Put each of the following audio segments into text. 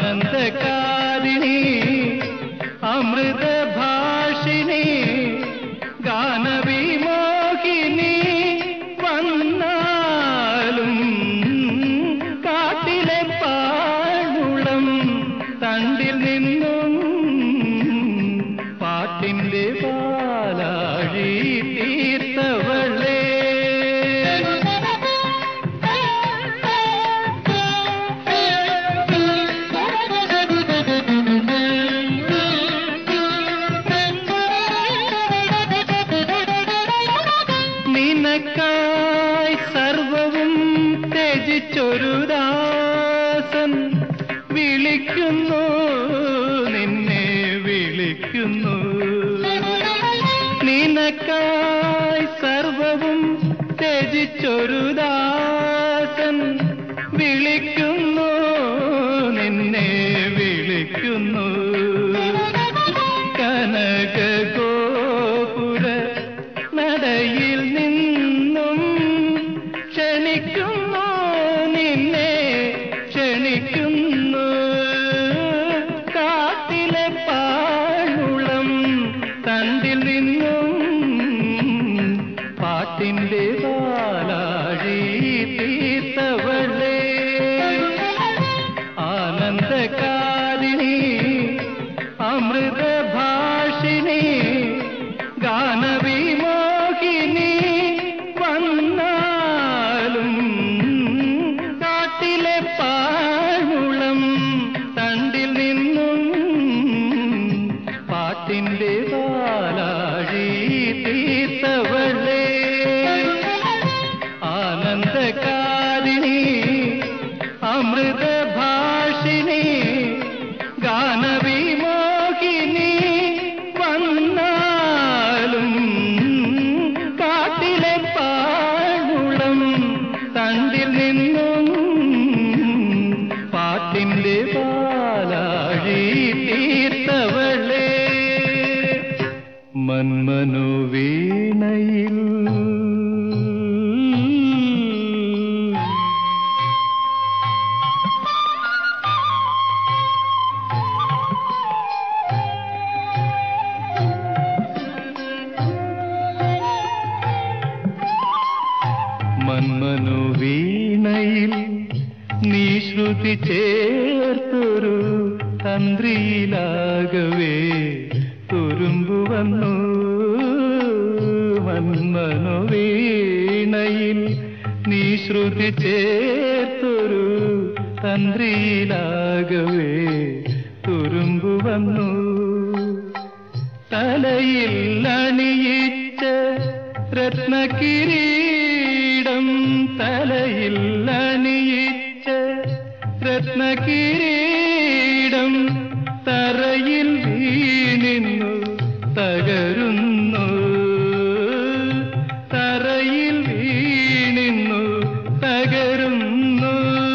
ആനന്ദകാരിണി അമൃതഭാഷിണി ഗാനവിമോഹിനി വന്നാലും കാട്ടിലെ പാഴുളം തണ്ടിൽ നിന്നും പാട്ടിന്റെ പാലാഴി തീർത്തവളേ. നിനക്കായി സർവവും ത്യജിച്ചൊരു ദാസൻ വിളിക്കുന്നു, നിന്നെ വിളിക്കുന്നു. നിനക്കായി സർവവും ത്യജിച്ചൊരു ദാസൻ വിളിക്കുന്നു, നിന്നെ വിളിക്കുന്നു. കനകഗോപുര നടയിൽ നിന്നും ക്ഷണിക്കുന്നു, നിന്നെ ക്ഷണിക്കുന്നു. കാട്ടിലെ പാഴുളം തണ്ടിൽ നിന്നും പാട്ടിന്റെ പാലാഴി തീർത്തവളേ. ആനന്ദകാരിണി അമൃതഭാഷിണി ഗാനവിമോഹിനി വന്നാലും കാട്ടിലെ പാഴുളം തണ്ടിൽ നിന്നും പാട്ടിന്റെ പാലാഴി തീർത്തവളേ. ആനന്ദകാരിണി അമൃതഭാഷിണി ഗാനവിമോഹിനി വന്നാലും കാട്ടിലെ പാഴുളം തണ്ടിൽ നിന്നും പാട്ടിന്റെ പാലാഴി തീർത്തവളേ. മന്മനോവീണയിൽ മന്മനോവീണയിൽ നീ ശ്രുതി ചേർത്തൊരു തന്ത്രിയിലാകവേ തുരുമ്പു വന്നു. മന്മനോവീണയിൽ നീ ശ്രുതി ചേർത്തൊരു തന്ത്രിയിലാകവേ തുരുമ്പു വന്നു. തലയിൽ അണിയിച്ച രത്നകിരീടം, തലയിൽ അണിയിച്ച രത്നകിരീടം തറയിൽ വീണിന്നു തകരുന്നു. തറയിൽ വീണിന്നു തകരുന്നു.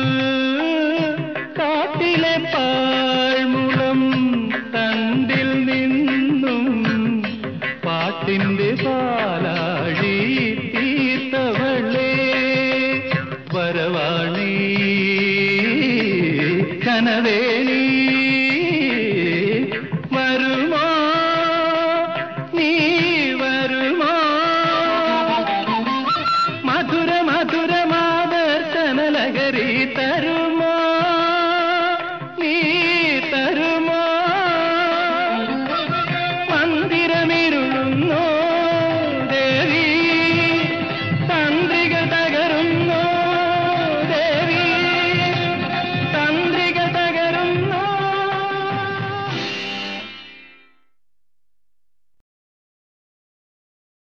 കാട്ടിലെ പാഴ്മുളം തണ്ടിൽ നിന്നും പാട്ടിന്റെ പാലാഴി തീർത്തവളേ. വരവാണി കനവേണി